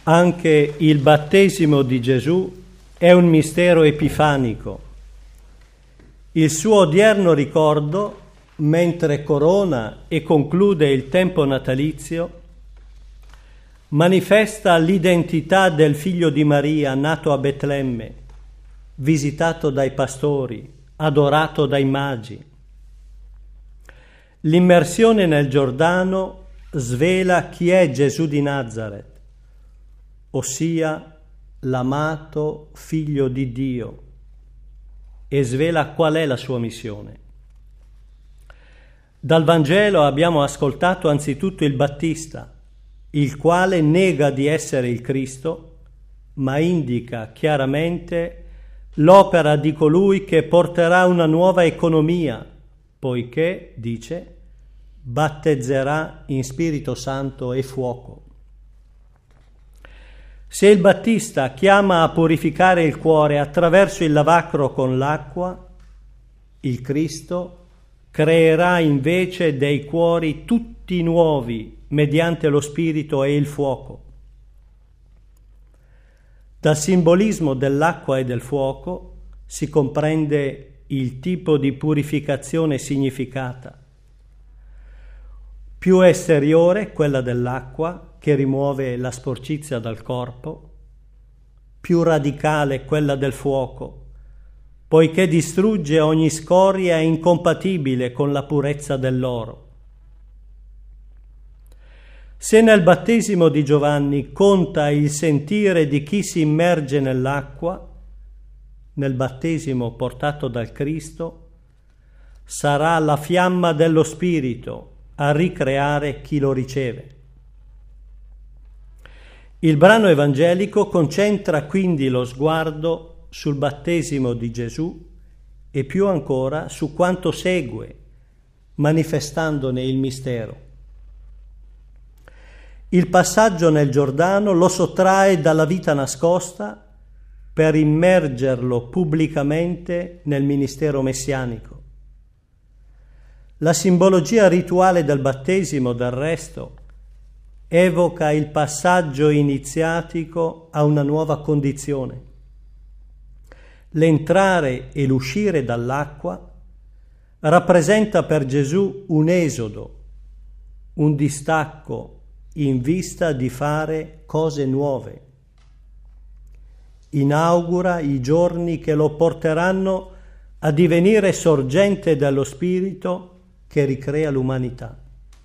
Anche il battesimo di Gesù è un mistero epifanico. Il suo odierno ricordo, mentre corona e conclude il tempo natalizio, manifesta l'identità del figlio di Maria nato a Betlemme, visitato dai pastori, adorato dai magi. L'immersione nel Giordano svela chi è Gesù di Nazaret, ossia l'amato figlio di Dio, e svela qual è la sua missione. Dal Vangelo abbiamo ascoltato anzitutto il Battista, il quale nega di essere il Cristo, ma indica chiaramente l'opera di colui che porterà una nuova economia, poiché, dice, battezzerà in Spirito Santo e fuoco. Se il Battista chiama a purificare il cuore attraverso il lavacro con l'acqua, il Cristo creerà invece dei cuori tutti nuovi mediante lo Spirito e il fuoco. Dal simbolismo dell'acqua e del fuoco si comprende il tipo di purificazione significata. Più esteriore, quella dell'acqua, che rimuove la sporcizia dal corpo, più radicale quella del fuoco, poiché distrugge ogni scoria incompatibile con la purezza dell'oro. Se nel battesimo di Giovanni conta il sentire di chi si immerge nell'acqua, nel battesimo portato dal Cristo sarà la fiamma dello Spirito a ricreare chi lo riceve. Il brano evangelico concentra quindi lo sguardo sul battesimo di Gesù e più ancora su quanto segue, manifestandone il mistero. Il passaggio nel Giordano lo sottrae dalla vita nascosta per immergerlo pubblicamente nel ministero messianico. La simbologia rituale del battesimo, del resto, evoca il passaggio iniziatico a una nuova condizione. L'entrare e l'uscire dall'acqua rappresenta per Gesù un esodo, un distacco in vista di fare cose nuove. Inaugura i giorni che lo porteranno a divenire sorgente dello Spirito che ricrea l'umanità.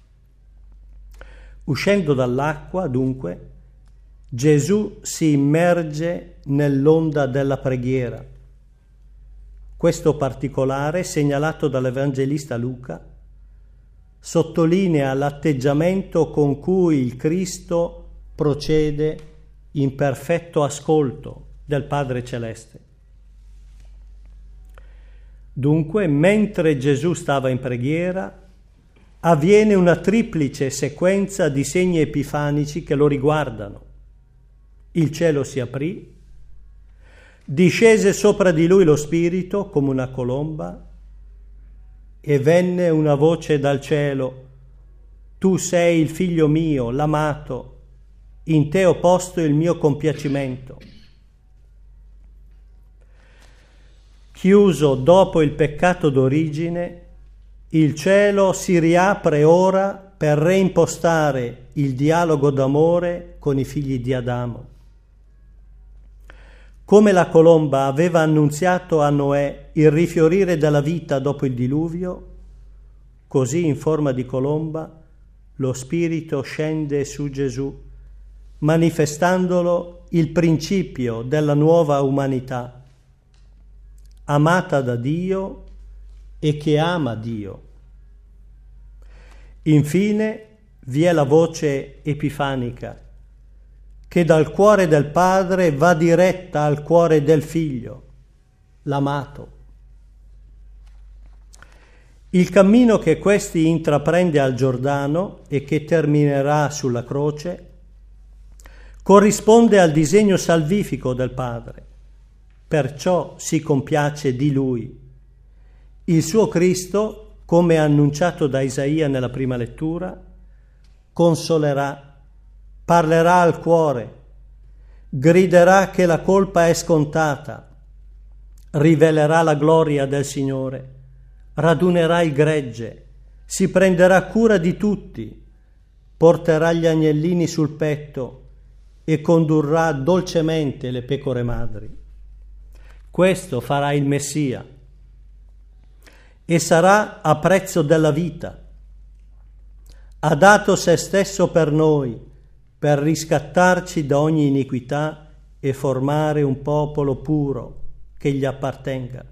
Uscendo dall'acqua, dunque, Gesù si immerge nell'onda della preghiera. Questo particolare, segnalato dall'Evangelista Luca, sottolinea l'atteggiamento con cui il Cristo procede in perfetto ascolto del Padre Celeste. Dunque, mentre Gesù stava in preghiera, avviene una triplice sequenza di segni epifanici che lo riguardano. Il cielo si aprì, discese sopra di lui lo Spirito come una colomba e venne una voce dal cielo: tu sei il figlio mio, l'amato, in te ho posto il mio compiacimento. Chiuso dopo il peccato d'origine, il cielo si riapre ora per reimpostare il dialogo d'amore con i figli di Adamo. Come la colomba aveva annunziato a Noè il rifiorire della vita dopo il diluvio, così in forma di colomba lo Spirito scende su Gesù, manifestandolo il principio della nuova umanità, amata da Dio e che ama Dio. Infine vi è la voce epifanica che dal cuore del Padre va diretta al cuore del Figlio, l'amato. Il cammino che questi intraprende al Giordano e che terminerà sulla croce corrisponde al disegno salvifico del Padre, perciò si compiace di Lui. Il suo Cristo, come annunciato da Isaia nella prima lettura, consolerà, parlerà al cuore, griderà che la colpa è scontata, rivelerà la gloria del Signore, radunerà il gregge, si prenderà cura di tutti, porterà gli agnellini sul petto e condurrà dolcemente le pecore madri. Questo farà il Messia e sarà a prezzo della vita. Ha dato se stesso per noi, per riscattarci da ogni iniquità e formare un popolo puro che gli appartenga.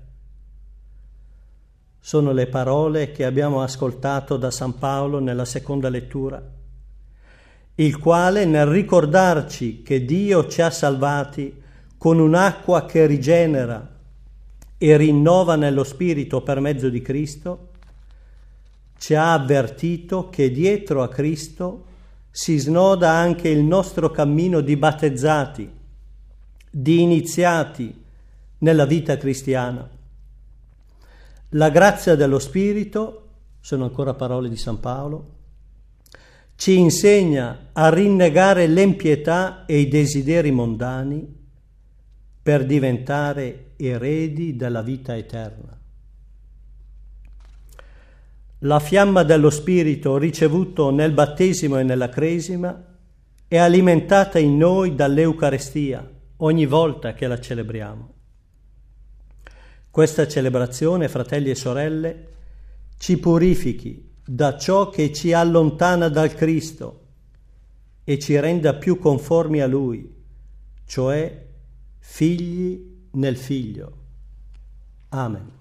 Sono le parole che abbiamo ascoltato da San Paolo nella seconda lettura, il quale, nel ricordarci che Dio ci ha salvati con un'acqua che rigenera e rinnova nello Spirito per mezzo di Cristo, ci ha avvertito che dietro a Cristo si snoda anche il nostro cammino di battezzati, di iniziati nella vita cristiana. La grazia dello Spirito, sono ancora parole di San Paolo, ci insegna a rinnegare l'empietà e i desideri mondani per diventare eredi della vita eterna. La fiamma dello Spirito ricevuto nel battesimo e nella cresima è alimentata in noi dall'Eucarestia ogni volta che la celebriamo. Questa celebrazione, fratelli e sorelle, ci purifichi da ciò che ci allontana dal Cristo e ci renda più conformi a Lui, cioè figli nel Figlio. Amen.